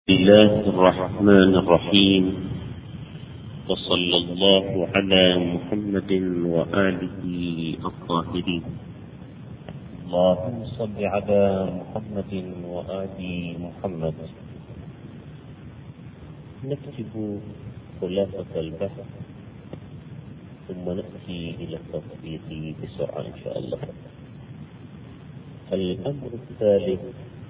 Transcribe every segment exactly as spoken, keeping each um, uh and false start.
بسم الله الرحمن الرحيم، وصلى الله على محمد وآله الطاهرين. اللهم صل على محمد وآل محمد. نكتب خلاصة البحث ثم نأتي إلى التطبيق بسرعة إن شاء الله. الأمر الثالث: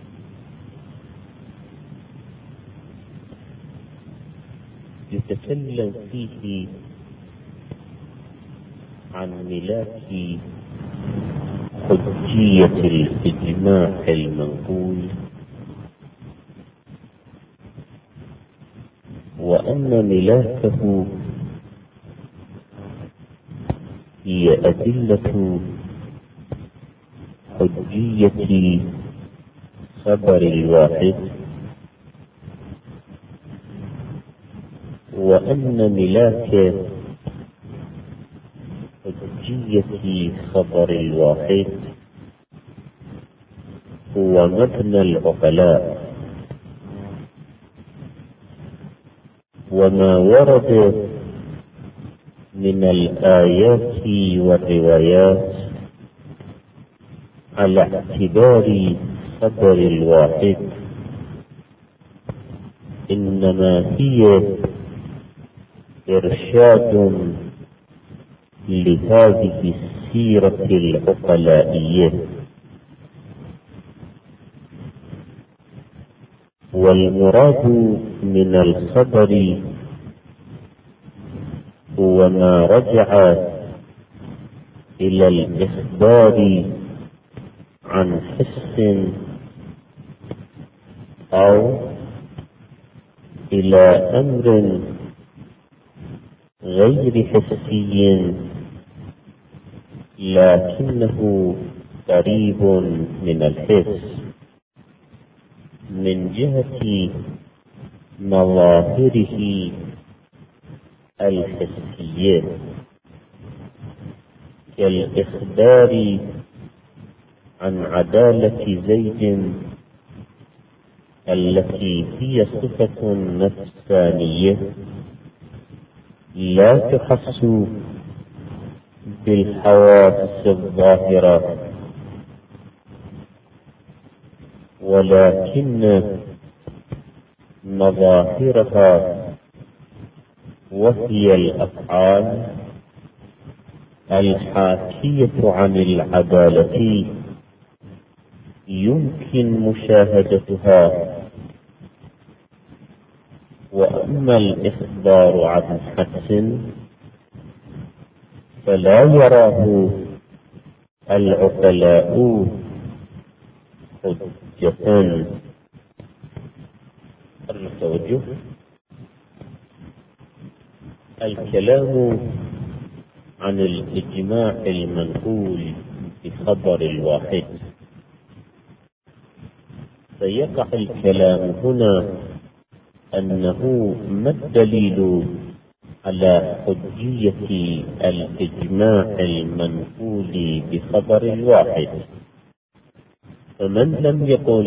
يتكلم فيه عن ملاك حجية الإجماع المنقول، وأن ملاكه هي أدلة حجية خبر الواحد، وأن ملاك حجية خبر الواحد هو مبنى العقلاء، وما ورد من الآيات والروايات على اعتبار خبر الواحد إنما هي إرشاد لهذه السيرة العقلائية، والمراد من الخبر هو ما رجع إلى الإخبار عن حس أو إلى أمر غير حسي لكنه قريب من الحس من جهة مظاهره الحسية، كالإخبار عن عدالة زيد التي هي صفة نفسانية لا تحس بالحواس الظاهرة، ولكن مظاهرها وهي الأفعال الحاكية عن العدالة يمكن مشاهدتها. وأما الإخبار عن حدث فلا يراه العقلاء حجة. التوجه: الكلام عن الإجماع المنقول بخبر الواحد، فيقع الكلام هنا أنه ما الدليل على حجية الإجماع المنقول بخبر الواحد؟ فمن لم يقل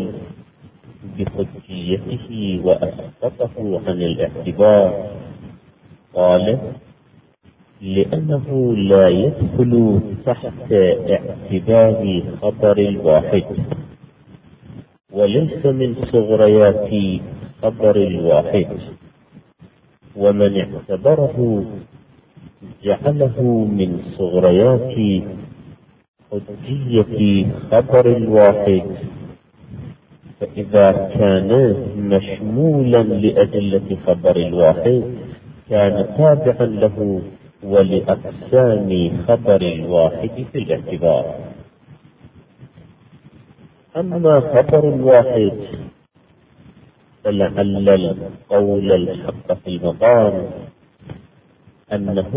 بحجيته وأسقطه عن الاعتبار قال لأنه لا يدخل تحت اعتبار خبر الواحد، وليس من صغريات خبر الواحد، ومن اعتبره جعله من صغريات حجية خبر الواحد، فإذا كان مشمولا لأدلة خبر الواحد كان تابعا له ولأقسام خبر الواحد في الاعتبار. أما خبر الواحد فلعل القول الحق في المقام أنه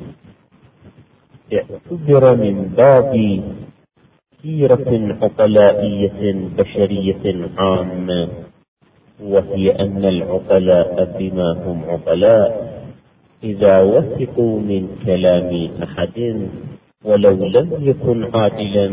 اعتبر من باب سيرة عقلائية بشرية عامة، وهي أن العقلاء بما هم عقلاء إذا وثقوا من كلام أحد ولو لم يكن عادلا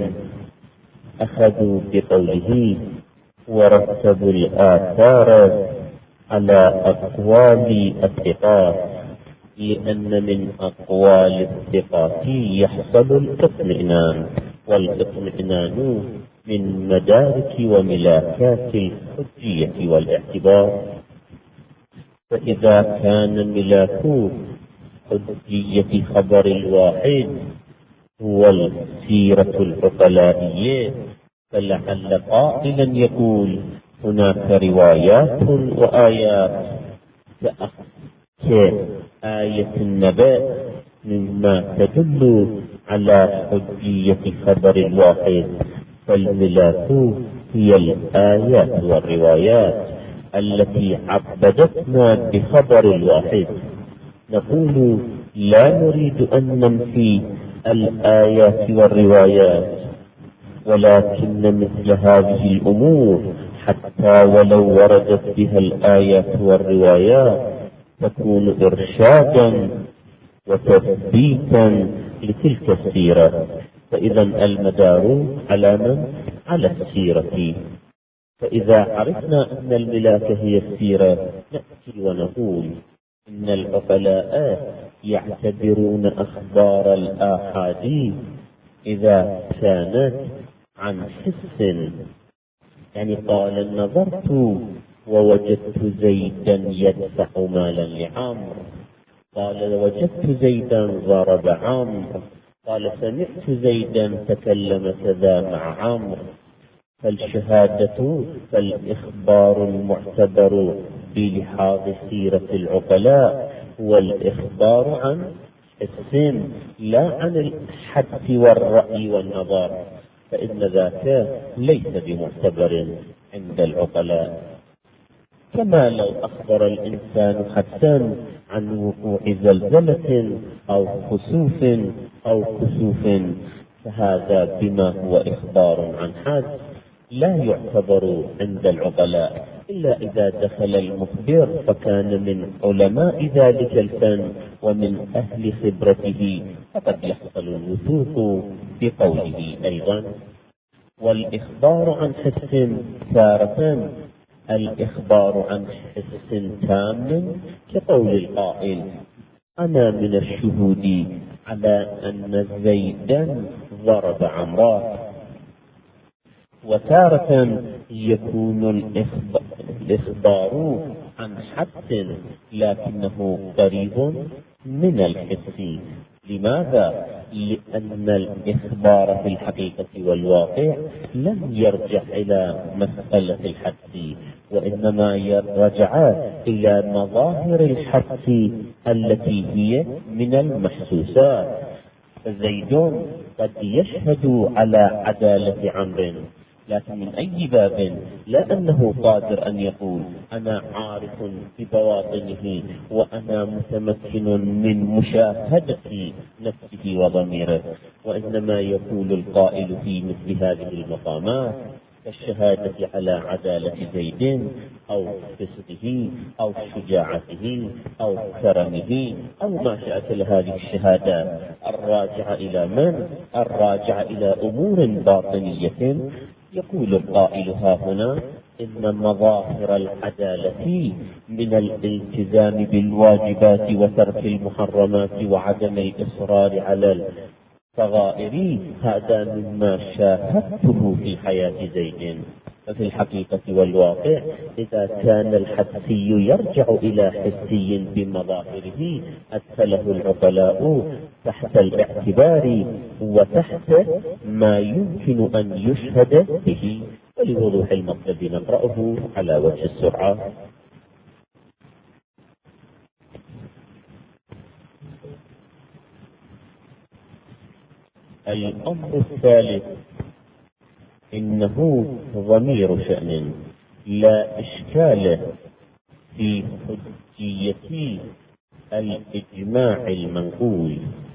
أخذوا بقوله ورتبوا الآثار على أقوال الثقات، لأن من أقوال الثقات يحصل الاطمئنان، والاطمئنان من مدارك وملاكات الحجية والاعتبار. فإذا كان ملاك حجية خبر الواحد هو السيرة العقلائية، فلعل قائلا يقول هناك روايات وآيات كآية النبأ مما تدل على حجية خبر الواحد، فالملاك هي الآيات والروايات التي عبدتنا بخبر الواحد. نقول لا نريد أن ننفي الآيات والروايات، ولكن مثل هذه الأمور حتى ولو وردت بها الآيات والروايات تكون إرشادا وتثبيتا لتلك السيرة. فإذا المدار على من؟ على السيرة. فإذا عرفنا أن الملاك هي السيرة نأتي ونقول إن العقلاء يعتبرون أخبار الآحاد إذا كانت عن حس، يعني قال نظرت ووجدت زيدا يدفع مالا لعمرو، قال وجدت زيدا ضرب عمرو، قال سمعت زيدا تكلم كذا مع عمرو. فالشهادة فالإخبار المعتبر بلحاظ سيرة العقلاء هو الإخبار عن حس لا عن الحدس والرأي والنظر، فإن ذاك ليس بمعتبر عند العقلاء. كما لو أخبر الإنسان حدسا عن وقوع زلزلة أو خسوف أو كسوف، فهذا بما هو إخبار عن حدس لا يعتبر عند العقلاء إلا إذا دخل المخبر فكان من علماء ذلك الفن ومن أهل خبرته، فقد يحصل الوثوق بقوله أيضا. والإخبار عن حس تارة الإخبار عن حس تام كقول القائل أنا من الشهود على أن زيدا ضرب عمرو. وتارة يكون الإخبار عن حدس لكنه قريب من الحس. لماذا؟ لأن الإخبار في الحقيقة والواقع لم يرجع إلى مسألة الحدس، وإنما يرجع إلى مظاهر الحدس التي هي من المحسوسات. فزيد قد يشهد على عدالة عمرو، لكن من أي باب؟ لا أنه قادر أن يقول أنا عارف ببواطنه وأنا متمكن من مشاهدة نفسه وضميره، وإنما يقول القائل في مثل هذه المقامات كالشهادة على عدالة زيد أو فسقه أو شجاعته أو كرمه أو ما شاكل هذه الشهادات الراجعة إلى من؟ الراجعة إلى أمور باطنية. يقول القائل ها هنا إن مظاهر العدالة من الالتزام بالواجبات وترك المحرمات وعدم الإصرار على الصغائر، هذا مما شاهدته في حياة زيد. ففي الحقيقة والواقع إذا كان الحدسي يرجع إلى حسي بمظاهره أدخله العقلاء تحت الاعتبار وتحت ما يمكن أن يشهد به. ولوضوح المطلب نقرأه على وجه السرعة. الأمر الثالث إنه ضمير شأن لا إشكال في حجية الإجماع المنقول.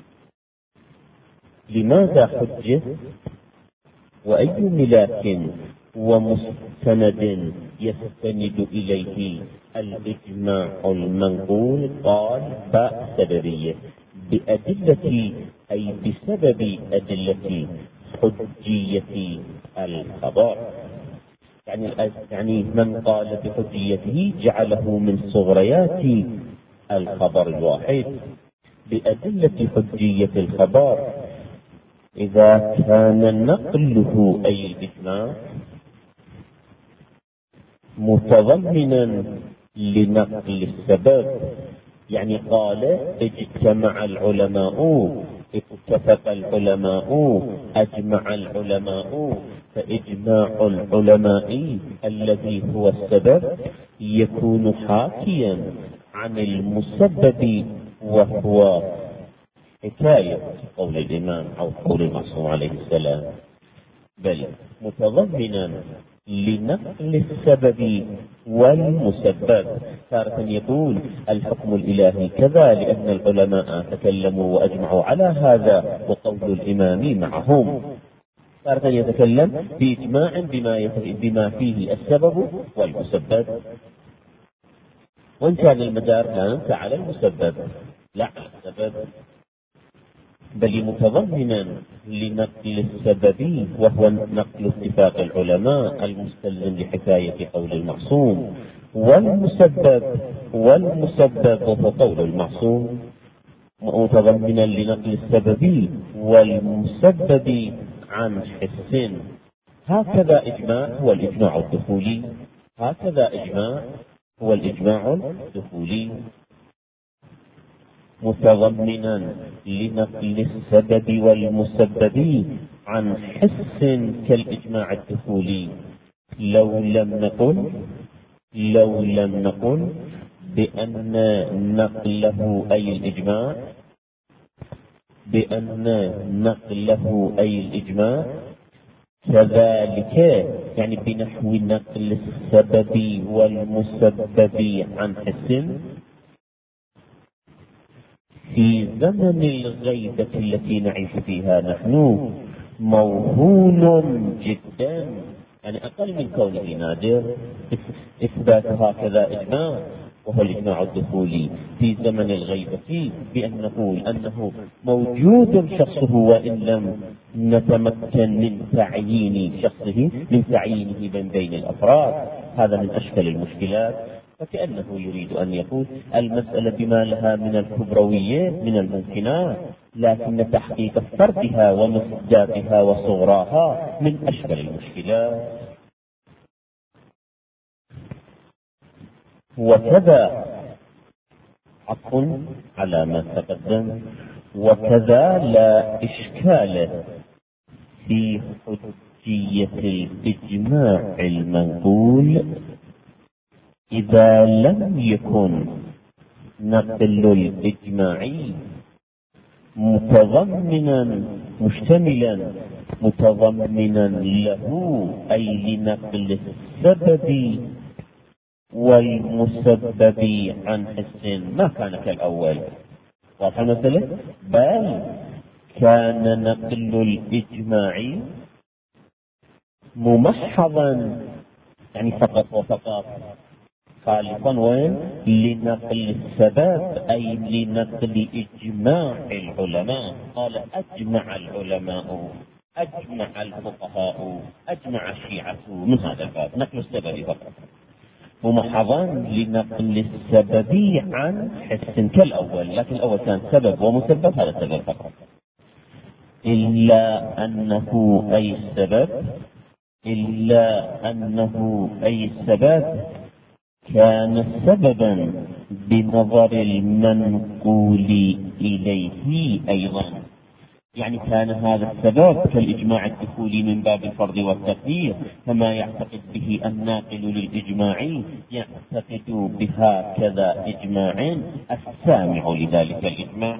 لماذا حجة؟ وأي ملاك ومستند يستند إليه الإجماع المنقول؟ قال باء سببية بأدلة أي بسبب أدلة حجية الخبر. يعني يعني من قال بحجيته جعله من صغريات الخبر الواحد بأدلة حجية الخبر إذا كان نقله أي الإجماع متضمنا لنقل السبب، يعني قال اجتمع العلماء، اتفق العلماء، أجمع العلماء، فإجماع العلماء الذي هو السبب يكون حاكيا عن المسبب وهو حكاية قول الإمام أو قول المعصوم عليه السلام، بل متضمنا لنقل السبب والمسبب. تارة يقول الحكم الإلهي كذا لأن العلماء تكلموا وأجمعوا على هذا وقول الإمام معهم. تارة يتكلم بإجماع بما, بما فيه السبب والمسبب، وإن كان المدار لا ننسى على المسبب لا على السبب، بل متضمنا لنقل السبب وهو نقل اتفاق العلماء المستلزم لحكاية قول المعصوم، والمسبب والمسبب وهو قول المعصوم متضمنا لنقل السبب والمسبب عن حس. هكذا إجماع هو الإجماع الدخولي، هكذا إجماع هو الإجماع الدخولي متضمنا لنقل السبب والمسبب عن حس كالإجماع الدخولي. لو لم نقل لو لم نقل بأن نقله أي الإجماع بأن نقله أي الإجماع كذلك، يعني بنحو نقل السبب والمسبب عن حس في زمن الغيبة التي نعيش فيها نحن موهول جدا، يعني أقل من كونه نادر إثبات هكذا إجماع وهو الإجماع الدخولي في زمن الغيبة، بأن نقول أنه موجود شخصه وإن لم نتمكن من تعيين شخصه من تعيينه من بين الأفراد. هذا من أشكال المشكلات، فكأنه يريد أن يقول المسألة بما لها من الكبروية من الممكنات، لكن تحقيق فردها ومصداقها وصغراها من أشكال المشكلات. وكذا عطف على ما تقدم، وكذا لا إشكال في حجية الإجماع المنقول إذا لم يكن نقل الإجماع متضمنا مشتملا متضمنا له أي لنقل السبب والمسبب عن حس، ما كان كالأول. واضح المسألة؟ بل كان نقل الإجماع ممحضا، يعني فقط وفقط خالصا وين لنقل السبب أي لنقل إجماع العلماء. قال أجمع العلماء، أجمع الفقهاء، أجمع الشيعة، من هذا الباب نقل السبب فقط، ممحضا لنقل السبب عن حس كالأول، لكن الأول كان سبب ومسبب، هذا السبب فقط، إلا أنه أي السبب إلا أنه أي السبب كان سببا بنظر المنقول إليه أيضا، يعني كان هذا السبب كالإجماع الدخولي من باب الفرض والتقدير، فما يعتقد به الناقل للإجماع يعتقد بهكذا إجماع السامع لذلك الإجماع،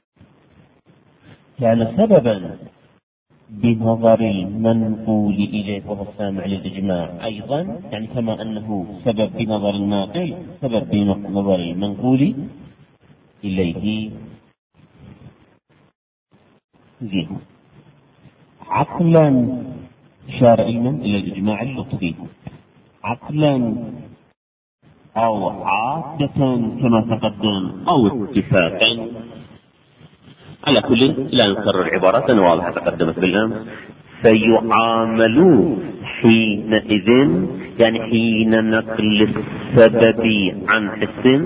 كان سببا بنظر المنقول إليه وهو السامع للإجماع أيضا، يعني كما أنه سبب بنظر الناقل سبب بنظر المنقول إليه. زين. عقلا شرعيا إلى الإجماع اللطفي، عقلا أو عادة كما تقدم أو اتفاقا، على كل لا نكرر عبارات واضحة تقدمت بالأمس. فيعامل حينئذ يعني حين نقل السبب عن حس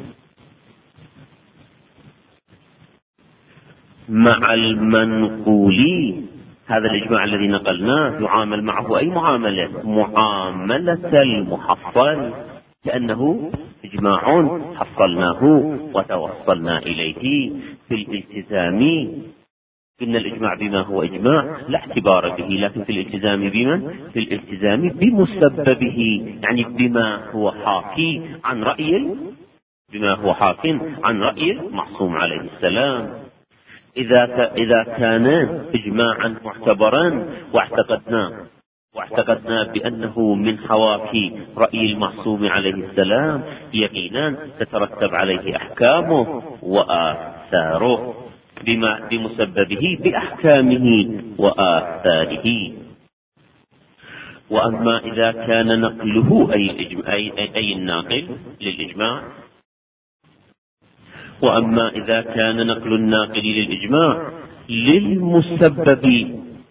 مع المنقول. هذا الإجماع الذي نقلناه يعامل معه أي معاملة؟ معاملة المحصل، لأنه إجماع حصلناه وتوصلنا إليه في الالتزام. إن الإجماع بما هو إجماع لا اعتبار به، لكن في الالتزام بمن؟ في الالتزام بمسببه، يعني بما هو حاكي عن رأي بما هو حاكي عن رأي المعصوم عليه السلام. إذا إذا كان إجماعا معتبرا واعتقدنا واعتقدنا بأنه من حواكي رأي المعصوم عليه السلام، يقينا تترتب عليه أحكامه وآثاره بما بمسببه بأحكامه وآثاره. وأما إذا كان نقله أي, أي, أي الناقل للإجماع وأما إذا كان نقل الناقل للإجماع للمسبب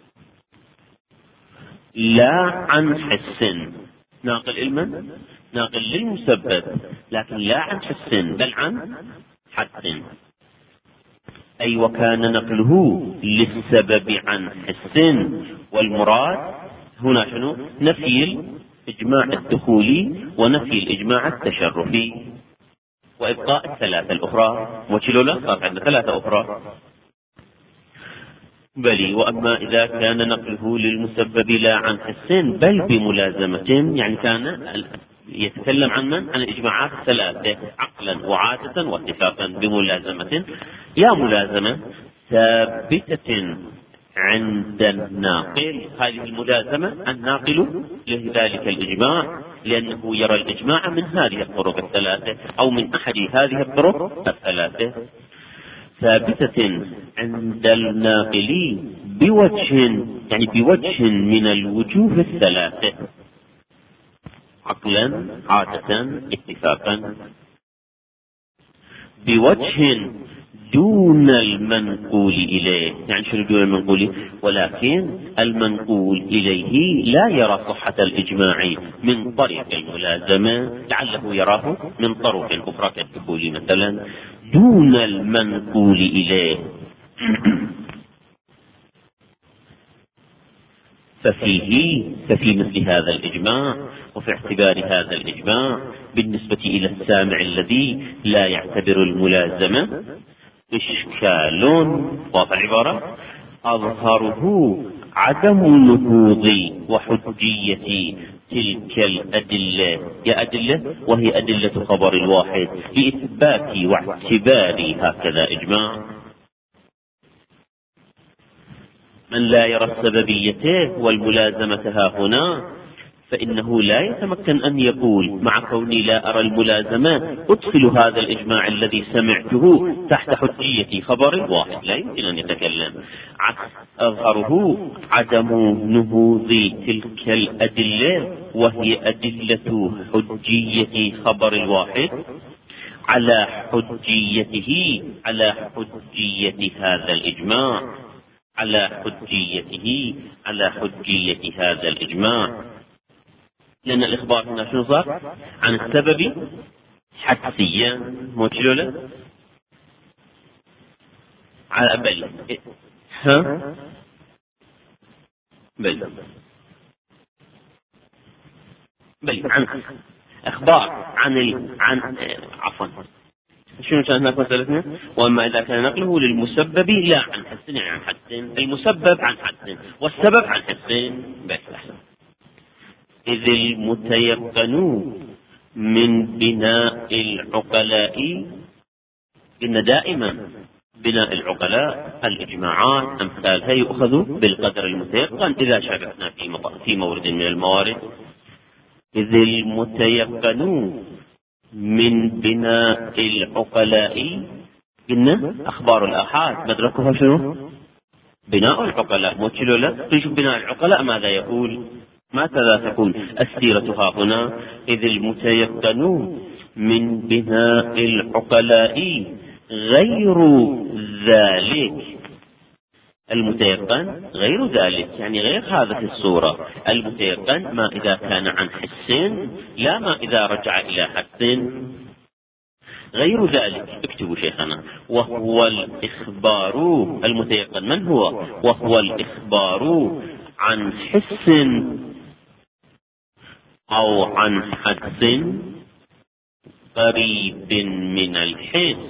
لا عن حس، ناقل علما ناقل للمسبب لكن لا عن حس بل عن حد، أي وكان نقله للسبب عن حس، والمراد هنا شنو؟ نفي الإجماع الدخولي ونفي الإجماع التشرفي وإبقاء الثلاثة الأخرى. وشلو لا صار عندنا ثلاثة أخرى. بل وأما إذا كان نقله للمسبب لا عن حس بل بملازمة، يعني كان يتكلم عن من؟ عن الإجماعات الثلاثة عقلا وعادة واتفاقا بملازمة. يا ملازمة ثابتة عند الناقل، هذه الملازمة الناقل لذلك الإجماع لأنه يرى الإجماع من هذه الطرق الثلاثة أو من أحد هذه الطرق الثلاثة، ثابتة عند الناقل بوجه، يعني بوجه من الوجوه الثلاثة عقلا عادة اتفاقا، بوجه دون المنقول إليه. يعني شنو دون المنقول؟ ولكن المنقول إليه لا يرى صحة الإجماع من طريق الملازمة، لعله يراه من طرق أخرى كالدخول مثلا، دون المنقول إليه. ففيه ففي مثل هذا الإجماع وفي اعتبار هذا الإجماع بالنسبة إلى السامع الذي لا يعتبر الملازمة إشكال. واضح العبارة؟ أظهره عدم نهوض وحجية تلك الأدلة، يا أدلة وهي أدلة خبر الواحد لإثبات واعتبار هكذا إجماع. من لا يرى السببية والملازمة ها هنا فإنه لا يتمكن أن يقول مع كوني لا أرى الملازمة أدخل هذا الإجماع الذي سمعته تحت حجية خبر واحد، لا يمكن أن يتكلم. أظهره عدم نهوض تلك الأدلة وهي أدلة حجية خبر الواحد على حجيته على حجية هذا الإجماع على حجيته على حجية هذا الإجماع. لأن الإخبار هنا شنو صار؟ عن السبب حدسيا، مو شلوله؟ على بل ها بل بل عن إخبار عن ال... عن عفوا شنو كانت هناك مسألتنا؟ وأما إذا كان نقله للمسبب لا عن حسن، يعني عن حسن المسبب عن حسن والسبب عن حسن بس. إذ المتيقن من بناء العقلاء، إن دائما بناء العقلاء الإجماعات أمثالها يؤخذ بالقدر المتيقن إذا شرعنا في مورد من الموارد. إذ المتيقن من بناء العقلاء، إن أخبار الآحاد مدركها شنو؟ بناء العقلاء، مو تشيلوا لا تشوف بناء العقلاء ماذا يقول؟ ماذا تقول السيرة ها هنا؟ إذ المتيقن من بناء العقلاء غير ذلك، المتيقن غير ذلك، يعني غير هذه الصورة. المتيقن ما إذا كان عن حس، لا ما إذا رجع إلى حس غير ذلك. اكتبوا شيخنا. وهو الإخبار المتيقن من هو؟ وهو الإخبار عن حس أو عن حدس قريب من الحس،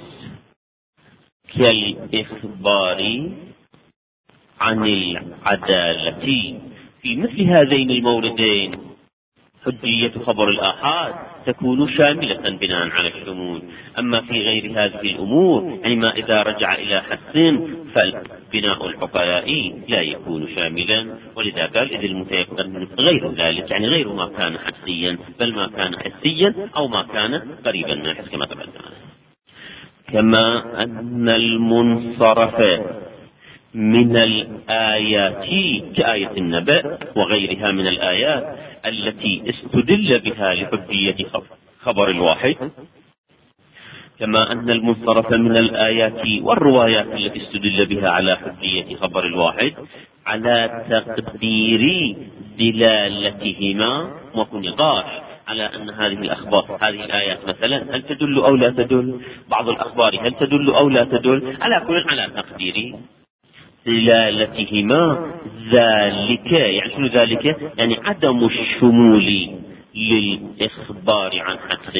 كالإخبار عن العدالة. في مثل هذين الموردين حجية خبر الآحاد تكون شاملة بناء على الشمول. أما في غير هذه الأمور، يعني ما إذا رجع إلى حس، فالبناء الحكايائي لا يكون شاملا. ولذا قال إذ المتيقن غير ذلك، يعني غير ما كان حسيا، بل ما كان حسيا أو ما كان قريبا من الحس كما تقدم. كما أن المنصرف من الآيات كآية النبأ وغيرها من الآيات التي استدل بها لحجية خبر الواحد، كما أن المنصرف من الآيات والروايات التي استدل بها على حجية خبر الواحد على تقدير دلالتهما وكنقاش على أن هذه الأخبار، هذه الآيات مثلا، هل تدل أو لا تدل؟ بعض الأخبار هل تدل أو لا تدل؟ على كل على تقدير دلالتهما ذلك. يعني شنو ذلك؟ يعني عدم الشمول للإخبار عن حدس،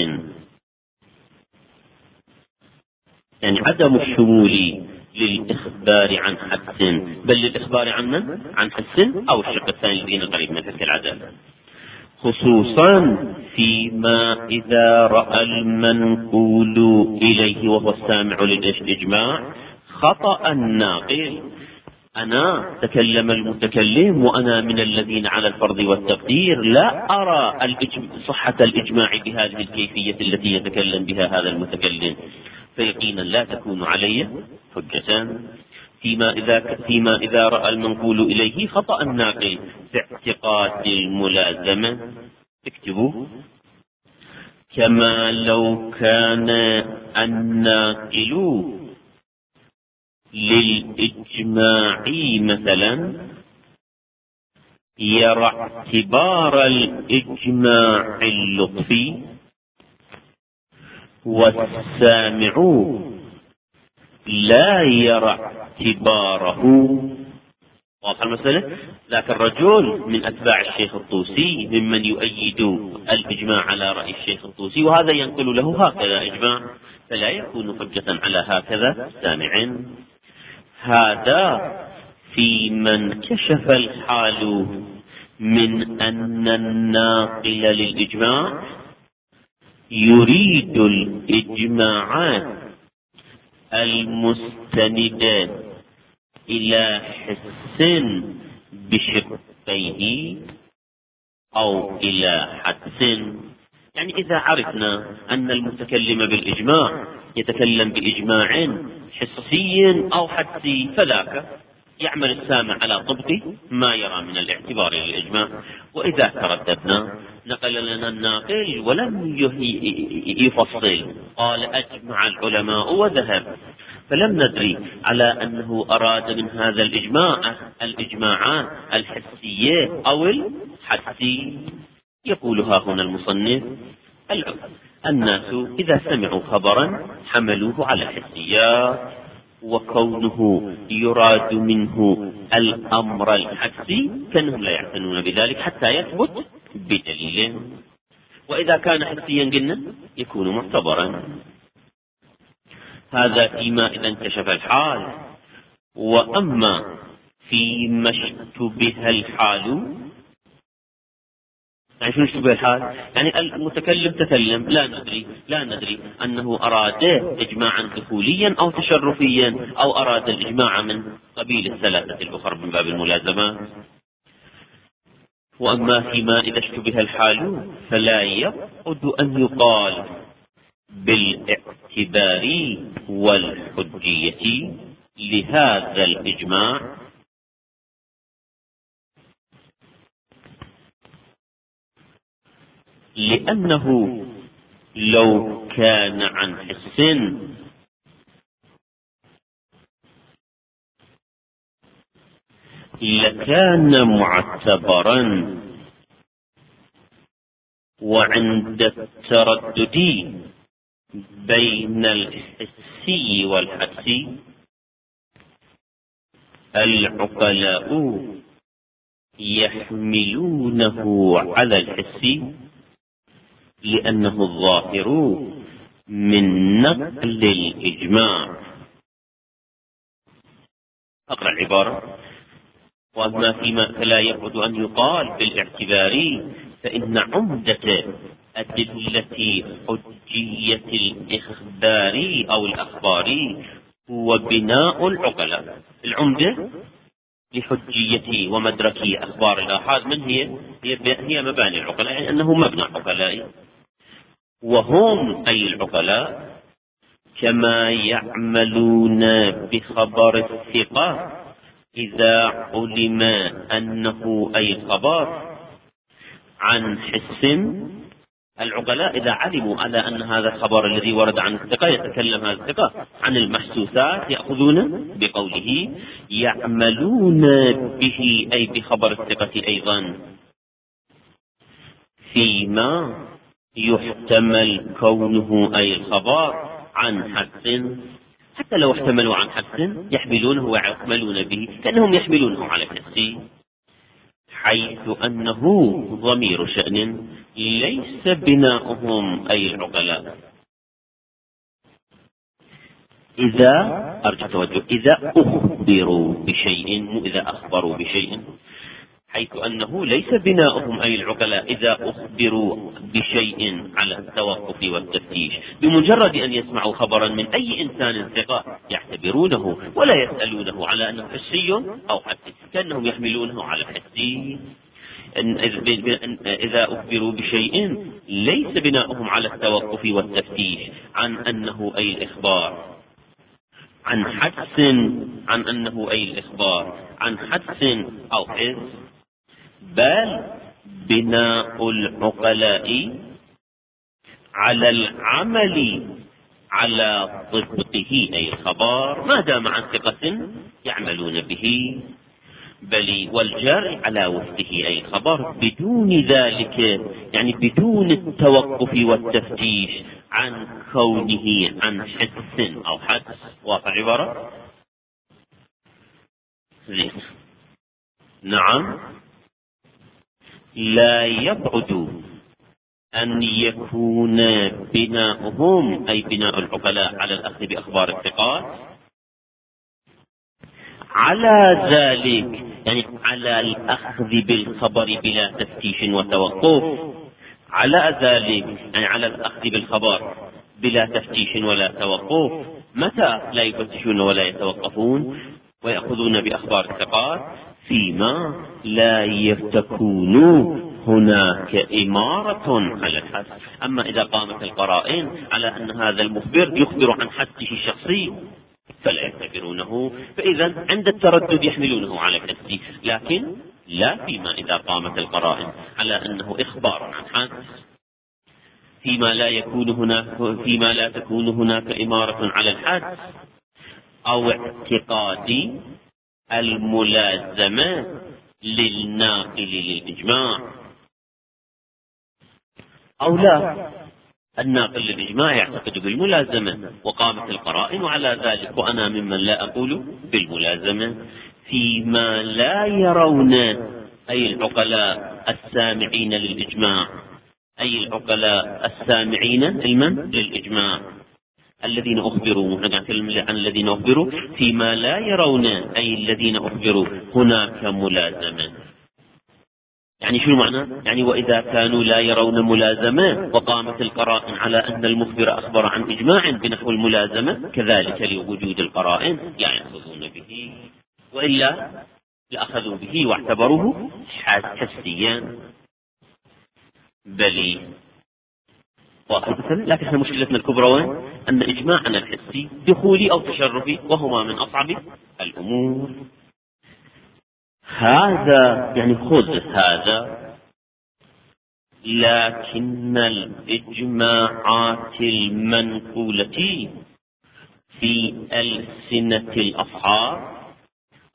يعني عدم الشمول للإخبار عن حدس، بل للإخبار عن من؟ عن حدس أو الشق الثاني الذين قريب من حدس العدالة، خصوصا فيما إذا رأى المنقول إليه وهو السامع للإجماع خطأ الناقل. أنا تكلم المتكلم وأنا من الذين على الفرض والتقدير لا أرى صحة الإجماع بهذه الكيفية التي يتكلم بها هذا المتكلم، فيقينا لا تكون علي حجة. فيما إذا, فيما إذا رأى المنقول إليه خطأ الناقل في اعتقاد الملازمة. اكتبوا. كما لو كان الناقل للإجماع مثلا يرى اعتبار الإجماع اللطفي والسامع لا يرى اعتباره. واضح المسألة؟ ذاك الرجل من أتباع الشيخ الطوسي ممن يؤيد الإجماع على رأي الشيخ الطوسي، وهذا ينقل له هكذا إجماع، فلا يكون حجة على هكذا سامع. هذا في من كشف الحال من أن الناقل للإجماع يريد الإجماع المستند إلى حس بشقيه أو إلى حدس. يعني إذا عرفنا أن المتكلم بالإجماع يتكلم بإجماع حسي أو حدسي، فذاك يعمل السامع على طبق ما يرى من الاعتبار للإجماع. وإذا ترددنا نقل لنا الناقل ولم يفصل، قال أجمع العلماء وذهب، فلم ندري على أنه أراد من هذا الإجماع الإجماعات الحسية أو الحدسي. يقولها هنا المصنف: الناس إذا سمعوا خبرا حملوه على الحسيات، وكونه يراد منه الأمر الحدسي كأنهم لا يعتنون بذلك حتى يثبت بدليل. وإذا كان حدسيا قلنا يكون معتبرا. هذا فيما إذا انكشف الحال. وأما فيما اشتبه الحال، يعني شنو اشتبه الحال؟ يعني المتكلم تكلم لا ندري لا ندري أنه أراد إجماعا دخوليا أو تشرفيا، أو أراد الإجماع من قبيل الثلاثة الأخرى من باب الملازمة. وأما فيما إذا اشتبه الحال فلا يبعد أن يقال بالاعتبار والحجية لهذا الإجماع، لأنه لو كان عن حس لكان معتبرا، وعند التردد بين الحسي والحدسي العقلاء يحملونه على الحسي لأنه الظاهر من نقل الإجماع. أقرأ العبارة: وأما فيما لا يبعد أن يقال بالاعتبار، فإن عمدة أدلة حجية الإخبار أو الأخبار هو بناء العقلاء. العمدة لحجية ومدرك أخبار الآحاد من هي؟ هي مباني العقلاء، يعني أنه مبنى عقلاء، وهم أي العقلاء كما يعملون بخبر الثقة إذا علم أنه أي الخبر عن حس. العقلاء إذا علموا على أن هذا الخبر الذي ورد عن الثقة يتكلم هذا الثقة عن المحسوسات، يأخذون بقوله يعملون به أي بخبر الثقة أيضا فيما يحتمل كونه أي الخبر عن حدس. حتى لو احتملوا عن حدس يحملونه ويعملون به كأنهم يحملونه على حدس، حيث أنه ضمير شأن ليس بناؤهم أي العقلاء. إذا أرجع توجه إذا أخبروا بشيء مو إذا أخبروا بشيء، حيث أنه ليس بناؤهم أي العقلاء إذا أخبروا بشيء على التوقف والتفتيش. بمجرد أن يسمعوا خبرا من أي إنسان ثقة يعتبرونه ولا يسألونه على أنه حسي أو حسي، كأنهم يحملونه على حسي. إذا أخبروا بشيء ليس بناؤهم على التوقف والتفتيش عن أنه أي الإخبار عن حدس عن أنه أي الإخبار عن حدس أو حس، بل بناء العقلاء على العمل على ضبطه أي الخبر ما دام عن ثقة يعملون به، بل والجار على وفقه أي الخبر بدون ذلك، يعني بدون التوقف والتفتيش عن كونه عن حس أو حدس. واضح عبارة؟ زين. نعم، لا يبعد أن يكون بناؤهم أي بناء العقلاء على الأخذ بأخبار الثقات على ذلك، يعني على الأخذ بالخبر بلا تفتيش وتوقف، على ذلك يعني على الأخذ بالخبر بلا تفتيش ولا توقف. متى لا يفتشون ولا يتوقفون ويأخذون بأخبار الثقات؟ فيما لا تكون هناك إمارة على الحدس. أما إذا قامت القرائن على أن هذا المخبر يخبر عن حدسه الشخصي فلا يعتبرونه، فإذا عند التردد يحملونه على الحدس، لكن لا فيما إذا قامت القرائن على أنه إخبار عن حدس، فيما لا يكون هناك فيما لا تكون هناك إمارة على الحدس أو اعتقاد الملازمة للناقل للإجماع، أو لا الناقل للإجماع يعتقد بالملازمة وقامت القرائن على ذلك، وأنا ممن لا أقول بالملازمة، فيما لا يرون أي العقلاء السامعين للإجماع أي العقلاء السامعين المن للإجماع الذين أخبروا، نتكلم عن الذين أخبروا، فيما لا يرون أي الذين أخبروا هناك ملازمة. يعني شو المعنى؟ يعني وإذا كانوا لا يرون ملازمة وقامت القرائن على أن المخبر أخبر عن إجماع بنحو الملازمة، كذلك لوجود القرائن لا يأخذون به، وإلا لأخذوا به واعتبروه حسيا. بل لكن احنا مشكلتنا الكبرى وين؟ أن إجماعنا الحسي دخولي أو تشرفي، وهما من أصعب الأمور. هذا يعني خذ هذا، لكن الإجماعات المنقولة في ألسنة الأصحاب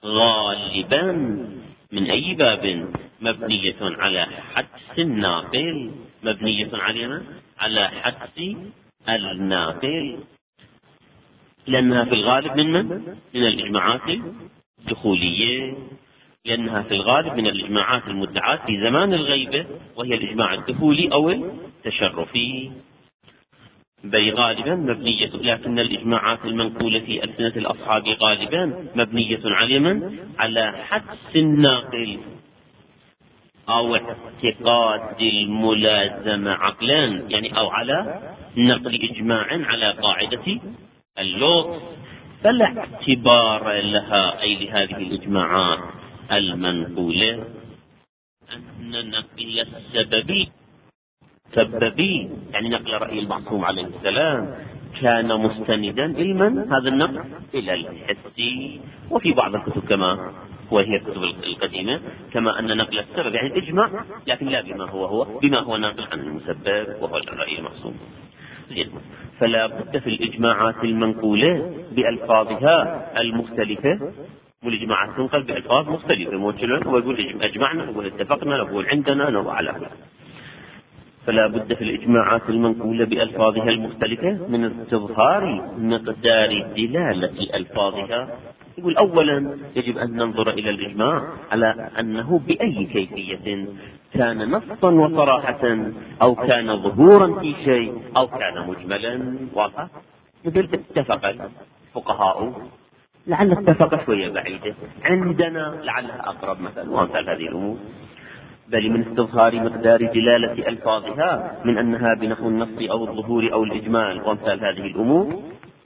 غالبا من أي باب؟ مبنية على حدس الناقل، مبنية على على حدس الناقل، لأنها في الغالب من من؟ من الإجماعات الدخولية، لأنها في الغالب من الإجماعات المدعاة في زمان الغيبة، وهي الإجماع الدخولي أو التشرفي. بل غالبا مبنية، لكن الإجماعات المنقولة في ألسنة الأصحاب غالبا مبنية على من؟ على حدس الناقل أو اعتقاد الملازمة عقلا، يعني أو على نقل إجماع على قاعدة اللطف، فلا اعتبار لها أي لهذه الإجماعات المنقولة أن نقل السببي سببي، يعني نقل رأي المعصوم عليه السلام، كان مستندا لمن؟ هذا النقل إلى الحسي. وفي بعض الكتب كما وهي الكتب القديمة كما أن نقل السبب يعني الإجماع، لكن لا بما هو هو بما هو ناقل عن المسبب وهو الرأي المعصوم. فلا بد في الإجماعات المنقولة بألفاظها المختلفة، والإجماعات تنقل بألفاظ مختلفة، مو هو يقول أجمعنا، نقول اتفقنا، نقول عندنا، نقول على هذا. فلا بد في الإجماعات المنقولة بألفاظها المختلفة من استظهار مقدار دلالة ألفاظها. يقول أولا يجب أن ننظر إلى الإجماع على أنه بأي كيفية، كان نصا وصراحة، أو كان ظهورا في شيء، أو كان مجملا واضحا. مثل اتفق الفقهاء، لعل اتفق شوية بعيدة، عندنا لعلها أقرب مثلا، وأمثال هذه الأمور. بل من استظهار مقدار دلالة ألفاظها من أنها بنحو النص أو الظهور أو الإجمال وأمثال هذه الأمور،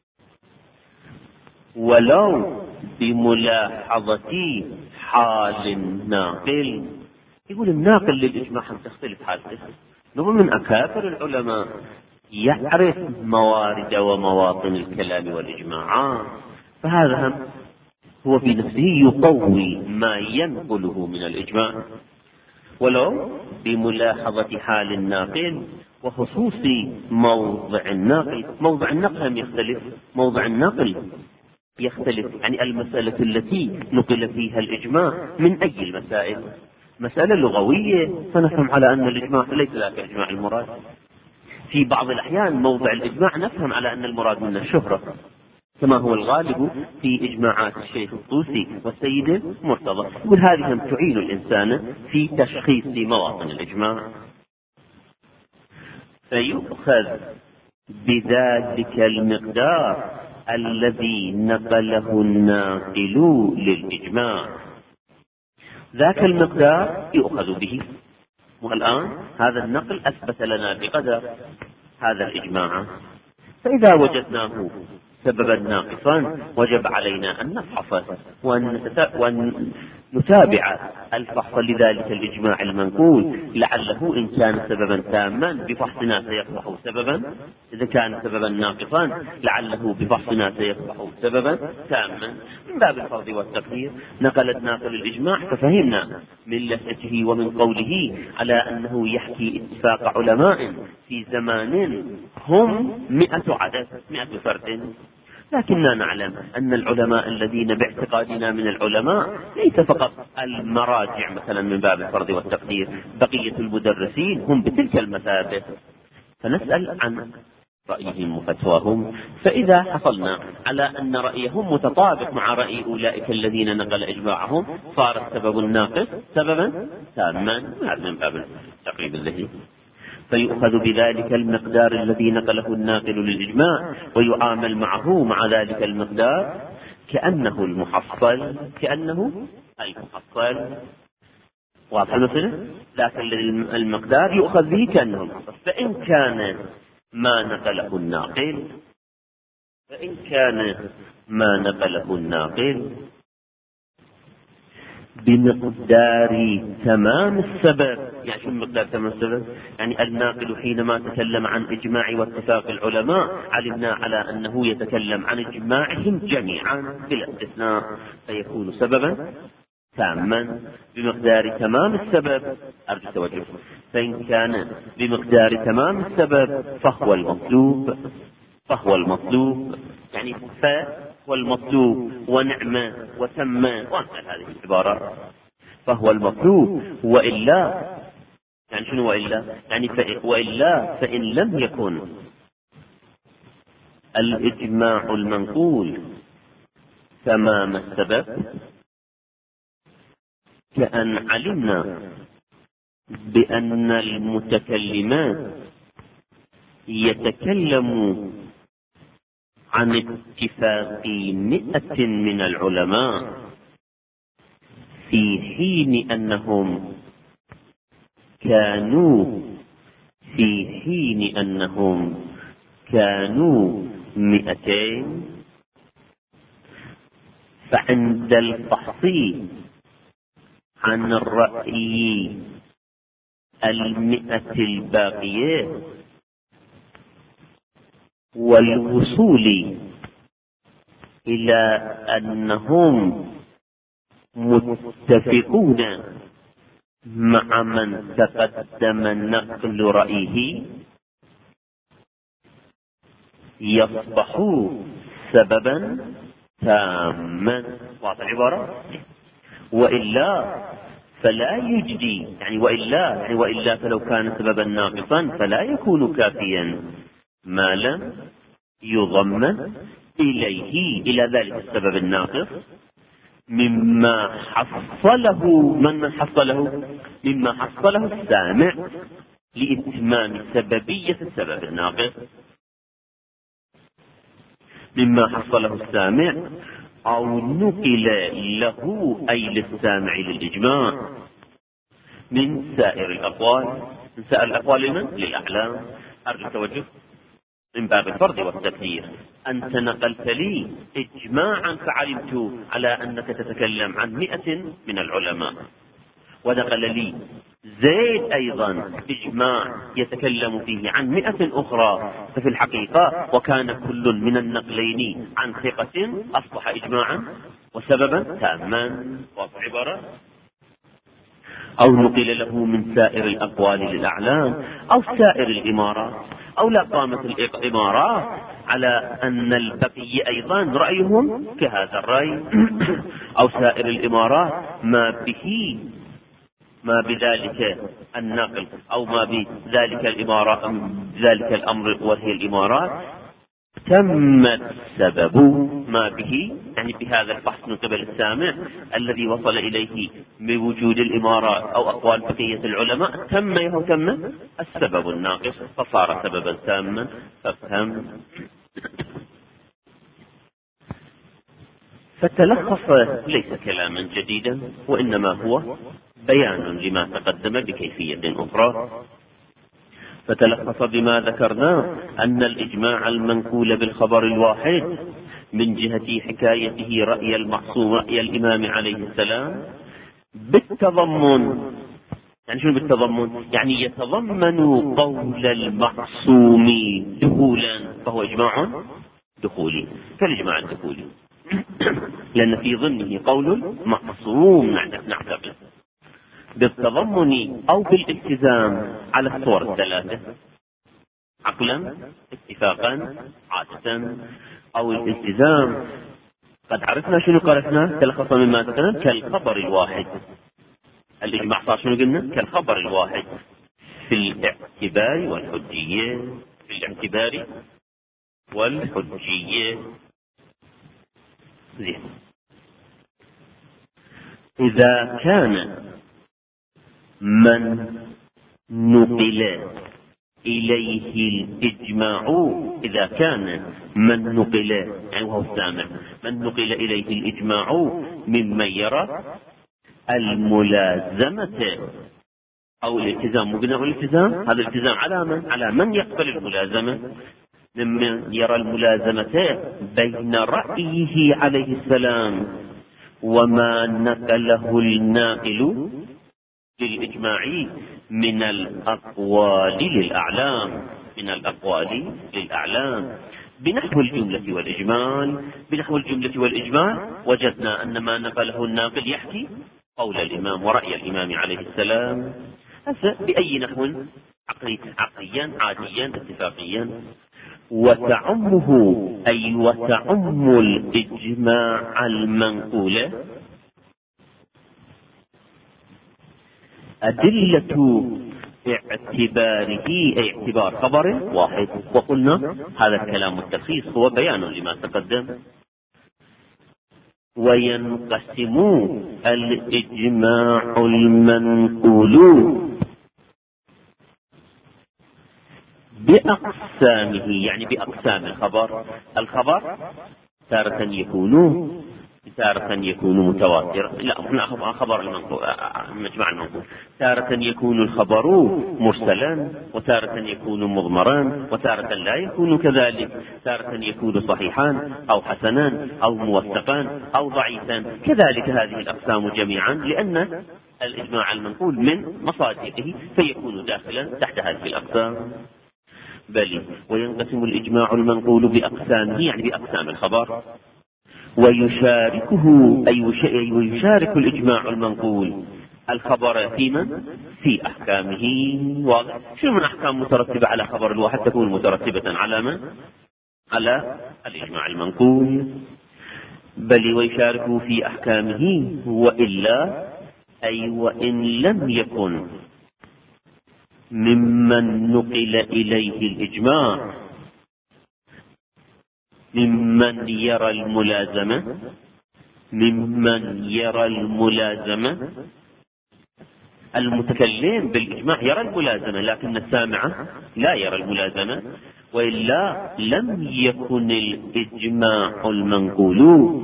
ولو بملاحظة حال الناقل. يقول الناقل للإجماع تختلف حالته، نقول من أكابر العلماء يعرف موارد ومواطن الكلام والإجماعات، فهذا هم هو في نفسه يقوي ما ينقله من الإجماع، ولو بملاحظة حال الناقل وخصوص موضع الناقل. موضع النقل هم يختلف، موضع النقل يختلف، يعني المسألة التي نقل فيها الإجماع من أي المسائل. مسألة لغوية فنفهم على أن الإجماع ليس ذاك إجماع المراد. في بعض الأحيان موضع الإجماع نفهم على أن المراد من الشهرة، كما هو الغالب في إجماعات الشيخ الطوسي والسيد مرتضى. وهذه هم تعين الإنسان في تشخيص مواطن الإجماع. فيؤخذ بذلك المقدار الذي نقله الناقل للإجماع، ذاك المقدار يؤخذ به. والآن هذا النقل أثبت لنا بقدر هذا الإجماع، فإذا وجدناه سببا ناقصا وجب علينا أن نفحصه وأن نتابع الفحص لذلك الإجماع المنقول، لعله إن كان سببا تاما بفحصنا سيصبح سببا، إذا كان سببا ناقصا لعله بفحصنا سيصبح سببا تاما. من باب الفرض والتقدير نقل الناقل الإجماع ففهمنا من لفظته ومن قوله على أنه يحكي اتفاق علماء في زمان هم مئة عدد، مئة فرد. لكننا نعلم أن العلماء الذين باعتقادنا من العلماء ليس فقط المراجع مثلا من باب الفرض والتقدير، بقية المدرسين هم بتلك المثابة، فنسأل عن رأيهم وفتواهم. فإذا حصلنا على أن رأيهم متطابق مع رأي أولئك الذين نقل إجماعهم صار السبب الناقص سببا تاما، هذا من باب التقريب الذهني. فيؤخذ بذلك المقدار الذي نقله الناقل للإجماع ويعامل معه مع ذلك المقدار كأنه المحصل، كأنه المحصل. واضح المسألة؟ لكن المقدار يؤخذ به كأنه المحصل. فإن كان ما نقله الناقل فإن كان ما نقله الناقل بمقدار تمام السبب، يعني شو مقدار تمام السبب؟ يعني الناقل حينما تكلم عن إجماع واتفاق العلماء علمنا على أنه يتكلم عن إجماعهم جميعا بلا استثناء، فيكون سببا تاما بمقدار تمام السبب. أرجو التوجه. فإن كان بمقدار تمام السبب فهو المطلوب، فهو المطلوب يعني ف والمطلوب ونعمة وتم وأمثال هذه العبارات. فهو المطلوب، وإلا يعني شنو وإلا؟ يعني وإلا فإن لم يكن الإجماع المنقول تمام السبب، كأن علمنا بأن المتكلمان يتكلم عن اتفاق مئة من العلماء، في حين أنهم كانوا في حين أنهم كانوا مئتين. فعند الفحص عن الرأي المئة الباقية والوصول إلى أنهم متفقون مع من تقدم نقل رأيه، يصبح سببا تاما. واضح العبارة؟ وإلا فلا يجدي، يعني وإلا يعني وإلا فلو كان سببا ناقصا فلا يكون كافيا ما لم يضمن إليه إلى ذلك السبب الناقص مما حصله من من حصله مما حصله السامع لإتمام سببية السبب الناقص، مما حصله السامع أو نقل له أي للسامع للإجماع من سائر الأقوال. من سائر الأقوال من؟ للأعلام. أرجو التوجه من باب الفرض والتقدير. أنت نقلت لي إجماعا فعلمت على أنك تتكلم عن مئة من العلماء، ونقل لي زيد أيضا إجماع يتكلم فيه عن مئة أخرى، ففي الحقيقة وكان كل من النقلين عن ثقة أصبح إجماعا وسببا تاما. واضح عبارة؟ أو نقل له من سائر الأقوال للأعلام أو سائر الإمارات، أو لا قامت الإمارات على أن البقية أيضا رأيهم كهذا الرأي، أو سائر الإمارات ما به ما بذلك النقل أو ما بذلك الإمارات ذلك الأمر وهي الإمارات تم السبب ما به، يعني بهذا البحث من قبل السامع الذي وصل إليه بوجود الإمارات أو أقوال بقية العلماء، تم يتم السبب الناقص فصار سببا تاما. فافهم. فتلخص ليس كلاما جديدا، وإنما هو بيان لما تقدم بكيفية أخرى. فتلخص بما ذكرنا أن الإجماع المنقول بالخبر الواحد من جهة حكايته رأي المعصوم رأي الإمام عليه السلام بالتضمن. يعني شنو بالتضمن؟ يعني يتضمن قول المعصوم دخولا، فهو إجماع دخولي كالإجماع الدخولي، لأن في ضمنه قول معصوم نعتقد بالتضمن أو بالالتزام على الصور الثلاثة: عقلا، اتفاقا، عادة. أو الالتزام قد عرفنا شنو قالتنا تلخص مما ذكرنا كالخبر الواحد. الإجماع صار شنو قلنا؟ كالخبر الواحد في الاعتبار والحجية. في الاعتبار والحجية. زين. إذا كان من نقل إليه الإجماع إذا كان من نقل يعني وهو السامع من نقل إليه الإجماع ممن يرى الملازمة أو الالتزام. مقلنا الالتزام، هذا الالتزام على من؟ على من يقبل الملازمة، ممن يرى الملازمة بين رأيه عليه السلام وما نقله الناقل للإجماع من الأقوال للأعلام من الأقوال للأعلام بنحو الجملة والإجمال. بنحو الجملة والإجمال وجدنا أن ما نقله الناقل يحكي قول الإمام ورأي الإمام عليه السلام، هذا بأي نحو عقلي عقليا عاديا اتفاقيا. وتعمه أي وتعم الإجماع المنقول أدلة اعتباره أي اعتبار خبر واحد. وقلنا هذا الكلام التلخيص هو بيان لما تقدم. وينقسم الإجماع المنقول بأقسامه، يعني بأقسام الخبر. الخبر تارة يكون تارة يكون متواترا، لا هنا خبر المنقول مجمع المنقول. تارة يكون الخبر مرسلا، وتارة يكون مضمرا، وتارة لا يكون كذلك. تارة يكون صحيحا أو حسنا أو موثقا أو ضعيفا. كذلك هذه الأقسام جميعا، لأن الإجماع المنقول من مصادره فيكون داخلا تحت هذه الأقسام. بل وينقسم الإجماع المنقول بأقسامه، يعني بأقسام الخبر. ويشاركه أي ويشارك الإجماع المنقول الخبر في من؟ في أحكامه. واضح؟ شو من أحكام مترتبة على خبر الواحد تكون مترتبة على من؟ على الإجماع المنقول. بل ويشاركه في أحكامه، وإلا أي وإن لم يكن ممن نقل إليه الإجماع ممن يرى الملازمة ممن يرى الملازمة المتكلم بالإجماع يرى الملازمة، لكن السامع لا يرى الملازمة. وإلا لم يكن الإجماع المنقول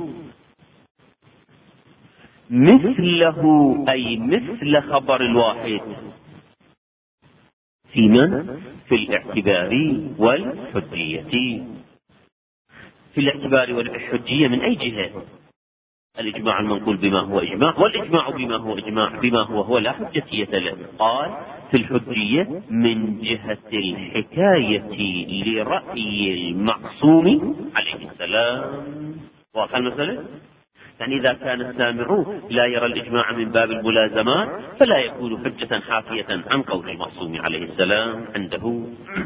مثله أي مثل خبر الواحد في من؟ في الاعتبار والحجية. في الاعتبار والحجية من أي جهة؟ الإجماع المنقول بما هو إجماع، والإجماع بما هو إجماع بما هو هو لا حجية له. قال في الحجية من جهة الحكاية لرأي المعصوم عليه السلام. واضح المسألة؟ يعني إذا كان السامع لا يرى الإجماع من باب الملازمات فلا يكون حجة حافية عن قول المعصوم عليه السلام عنده.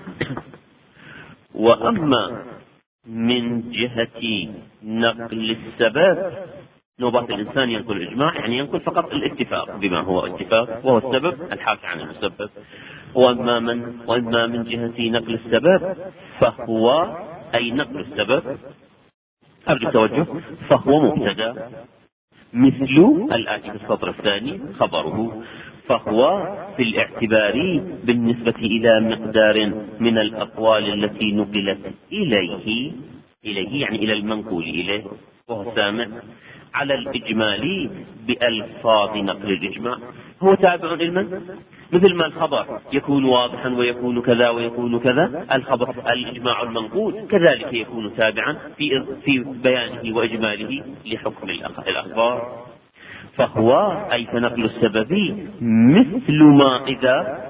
وأما من جهة نقل السبب، نوبات الإنسان ينقل الإجماع، يعني ينقل فقط الاتفاق بما هو اتفاق وهو السبب الحاكي عن المسبب. وأما من, وأما من جهة نقل السبب فهو أي نقل السبب أرجو التوجه فهو مبتدا مثل الآتي في السطر الثاني خبره. فهو في الاعتبار بالنسبة إلى مقدار من الأقوال التي نقلت إليه إليه يعني إلى المنقول إليه وهو سامع على الإجمال بألفاظ نقل الإجماع هو تابع للمن، مثل ما الخبر يكون واضحا ويكون كذا ويكون كذا. الخبر الإجماع المنقول كذلك يكون تابعا في في بيانه وإجماله لحكم الأخبار. فهو أي فنقل السبب مثل ما إذا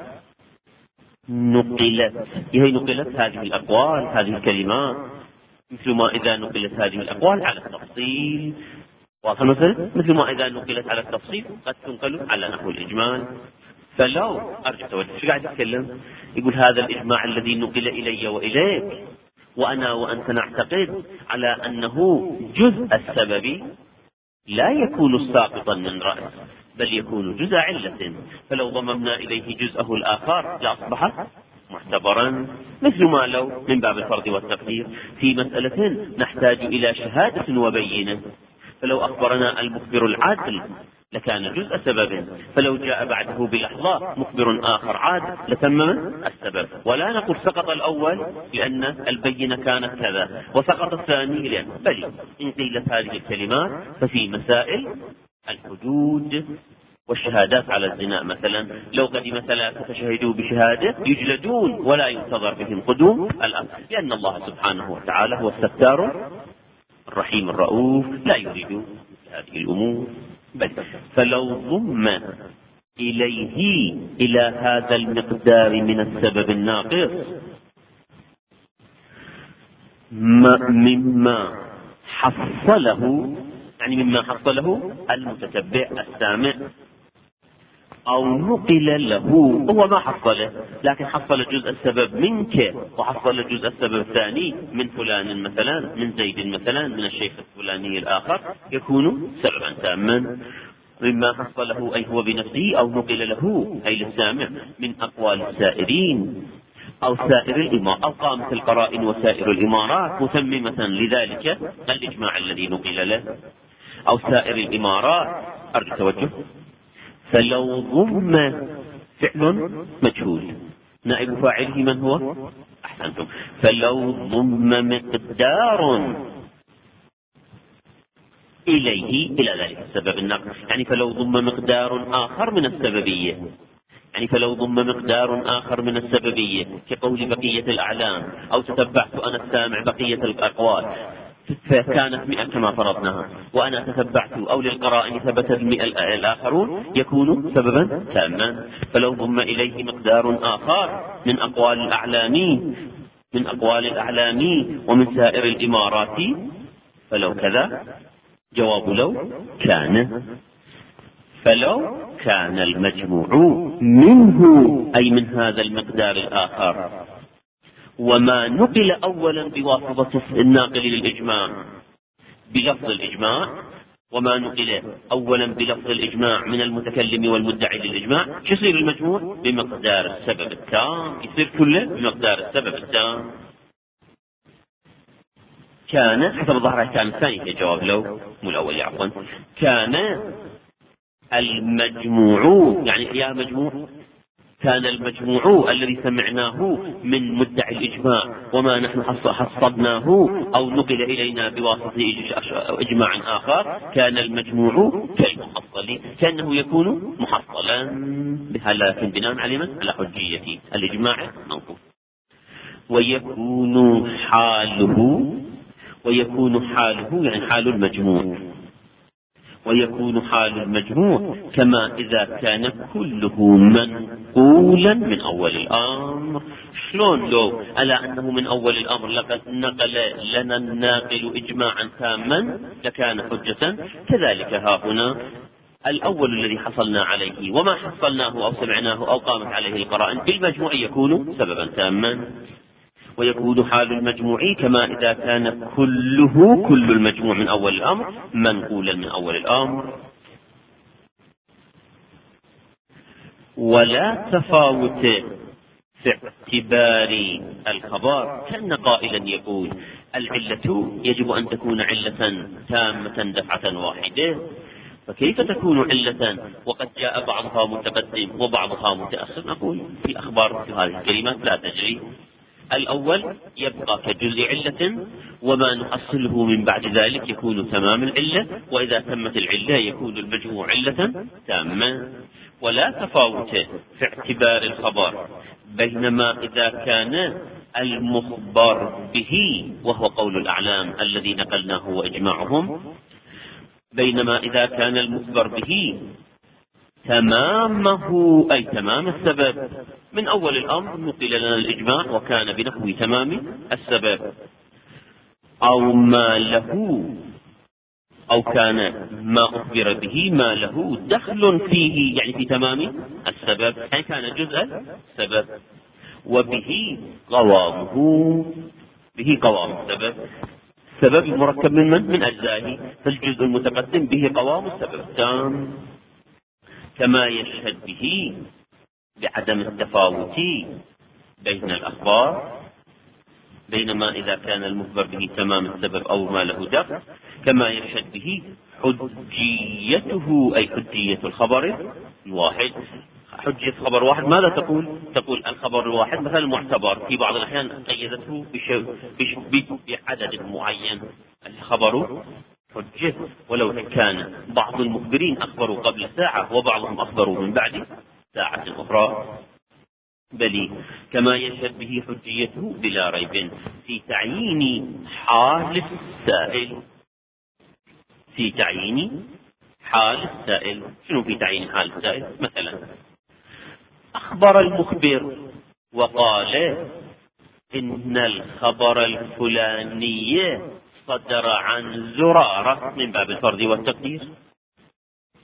نقلت هي نقلت هذه الأقوال هذه الكلمات مثل ما إذا نقلت هذه الأقوال على التفصيل. واضح مثلا مثل ما إذا نقلت على التفصيل قد تنقل على نحو الإجمال. فلو أرجع توجه شو قاعد يتكلم؟ يقول هذا الإجماع الذي نقل إلي وإليك وأنا وأنت نعتقد على أنه جزء السبب لا يكون ساقطا من رأس بل يكون جزء علة، فلو ضممنا إليه جزءه الآخر لأصبح معتبرا. مثل ما لو من باب الفرض والتقدير في مسألة نحتاج إلى شهادة وبينة، فلو أخبرنا المخبر العادل لكان جزء سبب، فلو جاء بعده بلحظة مخبر آخر عاد لتمم السبب. ولا نقول سقط الأول لأن البينة كانت كذا وسقط الثاني لأن بل إن قيلت هذه الكلمات ففي مسائل الحدود والشهادات على الزنا مثلا لو قدم ثلاثة شهدوا بشهادة يجلدون ولا ينتظر بهم قدوم الأمر، لأن الله سبحانه وتعالى هو الستار الرحيم الرؤوف لا يريد هذه الأمور. بل فلو ضم إليه إلى هذا المقدار من السبب الناقص مما حصله يعني مما حصله المتتبع السامع أو نقل له، هو ما حصله لكن حصل جزء السبب منك وحصل جزء السبب الثاني من فلان مثلا، من زيد مثلا، من الشيخ الفلاني الآخر، يكون سببا تاما. مما حصله أي هو بنفسه، أو نقل له أي للسامع من أقوال السائرين أو سائر الإمارات، أو قامت القرائن وسائر الإمارات متممة لذلك الإجماع الذي نقل له، أو سائر الإمارات. أرجو توجه. فلو ضم فعل مجهول نائب فاعله من هو؟ أحسنتم. فلو ضم مقدار إليه إلى ذلك السبب النقل، يعني فلو ضم مقدار آخر من السببية، يعني فلو ضم مقدار آخر من السببية كقول بقية الأعلام، أو تتبعت أنا السامع بقية الأقوال فكانت مئة كما فرضناها، وأنا تتبعت أو للقرائن ثبت المئة الآخرون، يكون سببا تاما. فلو ضم إليه مقدار آخر من أقوال الأعلام من أقوال الأعلام ومن سائر الإمارات، فلو كذا جواب لو كان. فلو كان المجموع منه أي من هذا المقدار الآخر، وما نقل أولا بواسطة الناقل للإجماع بلفظ الإجماع، وما نقل أولا بلفظ الإجماع من المتكلم والمدعي للإجماع، يصير المجموع بمقدار السبب التام، يصير كله بمقدار السبب التام. كان حسب الظاهر كان الثاني في جواب لو، مو الأول عفوا. كان المجموع يعني يا مجموع كان المجموع الذي سمعناه من مدعي الإجماع وما نحن حصدناه أو نقل إلينا بواسطة إجماع آخر، كان المجموع كالمحصل، كأنه يكون محصلا بها، لكن بناء على من؟ على حجية الإجماع منقول. ويكون حاله ويكون حاله يعني حال المجموع ويكون حال المجموع كما إذا كان كله منقولا من أول الأمر. شلون لو على أنه من أول الأمر لقد نقل لنا الناقل إجماعا تاما لكان حجة، كذلك ها هنا الأول الذي حصلنا عليه وما حصلناه أو سمعناه أو قامت عليه القرائن بالمجموع يكون سببا تاما. ويكون حال المجموع كما إذا كان كله كل المجموع من أول الأمر منقولا من أول الأمر. ولا تفاوت في اعتبار الخبر، كأن قائلا يقول العلة يجب أن تكون علة تامة دفعة واحدة، فكيف تكون علة وقد جاء بعضها متقدم وبعضها متأخر؟ نقول في أخبار في هذه الكلمات لا تجري. الأول يبقى كجزء علة، وما نحصله من بعد ذلك يكون تمام العلة، وإذا تمت العلة يكون المجموع علة تامة. ولا تفاوت في اعتبار الخبر بينما إذا كان المخبر به، وهو قول الأعلام الذي نقلناه وإجماعهم، بينما إذا كان المخبر به تمامه أي تمام السبب من أول الأمر نقل لنا الإجماع وكان بنحو تمام السبب، أو ما له أو كان ما أخبر به ما له دخل فيه يعني في تمام السبب، يعني كان جزء السبب، وبه قوامه به قوام السبب. السبب مركب من من؟ من أجزائه، فالجزء المتقدم به قوام السبب التام، كما يشهد به بعدم التفاوت بين الأخبار بينما إذا كان المخبر به تمام السبب أو ما له دخل، كما يشهد به حجيته أي حجية الخبر الواحد. حجية خبر واحد ماذا تقول؟ تقول الخبر الواحد مثلا معتبر، في بعض الأحيان قيدته بعدد معين، الخبر حجة ولو كان بعض المخبرين أخبروا قبل ساعة وبعضهم أخبروا من بعد ساعة أخرى. بل كما يشهد به حجيته بلا ريب في تعيين حال السائل في تعيين حال السائل شنو في تعيين حال السائل؟ مثلا أخبر المخبر وقال إن الخبر الفلاني صدر عن زرارة من باب الفرض والتقدير،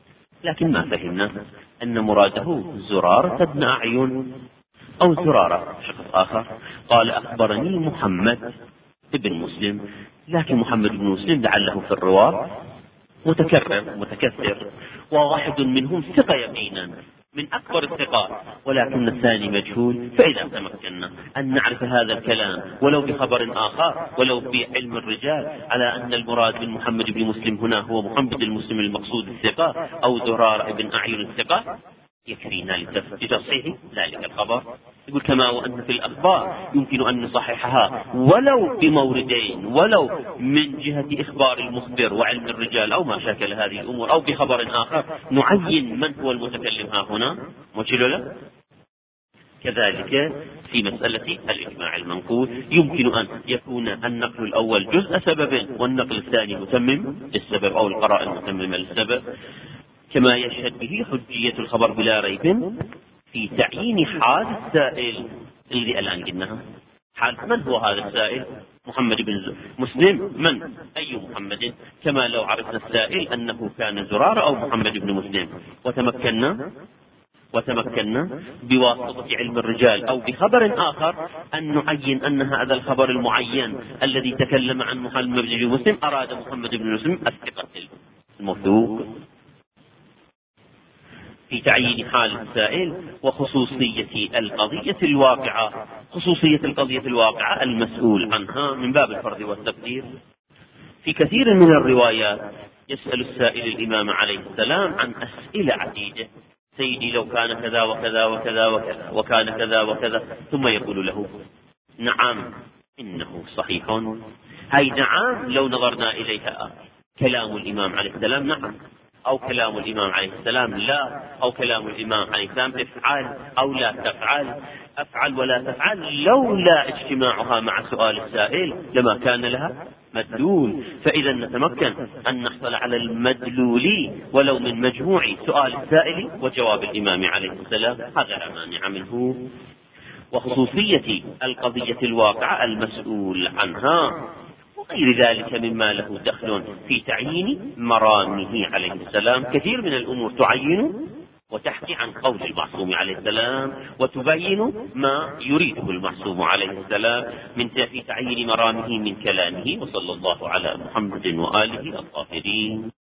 لكن ما فهمنا أن مراده زرارة بن أعين أو زرارة. شخص آخر قال أخبرني محمد ابن مسلم، لكن محمد بن مسلم لعله في الرواة متكرر متكثر، وواحد منهم ثقة يقينا من أكبر الثقات، ولكن الثاني مجهول. فإذا تمكنا أن نعرف هذا الكلام ولو بخبر آخر ولو بعلم الرجال على أن المراد من محمد بن مسلم هنا هو محمد المسلم المقصود الثقة أو زرار بن أعين الثقة، يكفينا لتصحيح ذلك الخبر. يقول كما وأن في الأخبار يمكن أن نصححها ولو بموردين، ولو من جهة إخبار المخبر وعلم الرجال أو ما شاكل هذه الأمور، أو بخبر آخر نعين من هو المتكلم ها هنا وجل له. كذلك في مسألة الإجماع المنقول يمكن أن يكون النقل الأول جزء سبب والنقل الثاني متمم للسبب أو القراءة المتممة للسبب، كما يشهد به حجية الخبر بلا ريب في تعيين حال السائل الذي الآن قلناها. حال من هو هذا السائل؟ محمد بن مسلم. من؟ أي محمد؟ كما لو عرفنا السائل أنه كان زرار أو محمد بن مسلم، وتمكنا وتمكنا بواسطة علم الرجال أو بخبر آخر أن نعين أن هذا الخبر المعين الذي تكلم عن محمد بن مسلم أراد محمد بن مسلم الثقة الموثوق. في تعيين حال السائل وخصوصية القضية الواقعة، خصوصية القضية الواقعة المسؤول عنها من باب الفرض والتقدير. في كثير من الروايات يسأل السائل الإمام عليه السلام عن أسئلة عديدة: سيدي لو كان كذا وكذا وكذا وكذا وكان كذا وكذا، ثم يقول له نعم إنه صحيح. هاي نعم لو نظرنا إليها كلام الإمام عليه السلام نعم، أو كلام الإمام عليه السلام لا، أو كلام الإمام عليه السلام افعل أو لا تفعل، أفعل ولا تفعل، لولا اجتماعها مع سؤال السائل لما كان لها مدلول. فإذا نتمكن أن نحصل على المدلول ولو من مجموع سؤال السائل وجواب الإمام عليه السلام، هذا لا مانع منه. وخصوصية القضية الواقعة المسؤول عنها وغير ذلك مما له دخل في تعيين مرامه عليه السلام. كثير من الأمور تعين وتحكي عن قول المعصوم عليه السلام وتبين ما يريده المعصوم عليه السلام من في تعيين مرامه من كلامه. وصلى الله على محمد وآله الطاهرين.